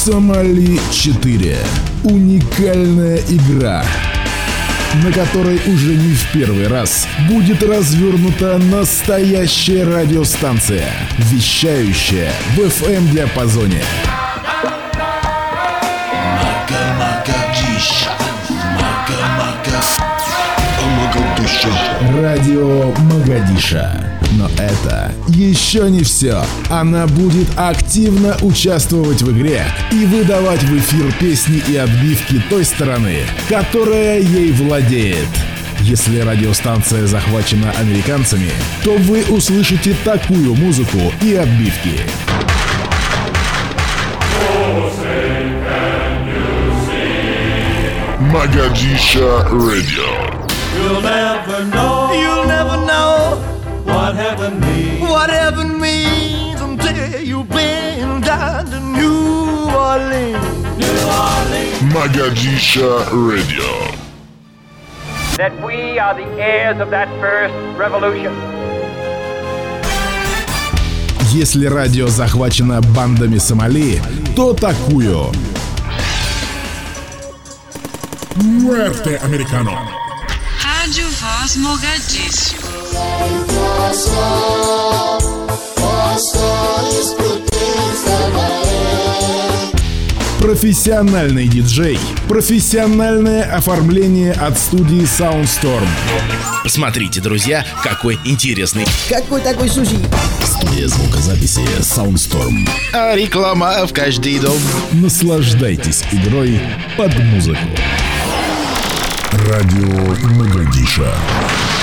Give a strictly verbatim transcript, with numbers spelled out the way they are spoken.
Сомали четыре. Уникальная игра, на которой уже не в первый раз будет развернута настоящая радиостанция, вещающая в эф эм-диапазоне. Радио Могадиша. Но это еще не все. Она будет активно участвовать в игре и выдавать в эфир песни и отбивки той стороны, которая ей владеет. Если радиостанция захвачена американцами, то вы услышите такую музыку и отбивки. Могадиша Radio. You'll never know, you'll never know what heaven means, what heaven means until you've been down to New Orleans, New Orleans. Могадиша Radio. That we are the heirs of that first revolution. Если радио захвачено бандами Сомали, то такую. Muerte Americano. Rádio Voz Mogadíscio. Профессиональный диджей, профессиональное оформление от студии Soundstorm. Посмотрите, друзья, какой интересный. Какой такой суши? Студия звукозаписи Soundstorm. А реклама в каждый дом. Наслаждайтесь игрой под музыку. Радио Могадиша.